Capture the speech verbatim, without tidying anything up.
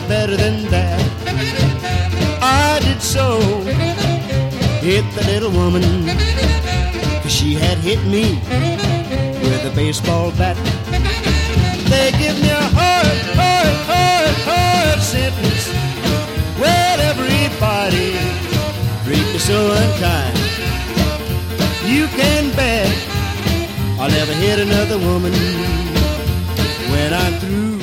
better than that. I did so hit the little woman, 'cause she had hit me with a baseball bat. They give me a hard, hard, hard, hard sentence. Well, everybody treat me so unkind. You can bet I'll never hit another woman when I'm through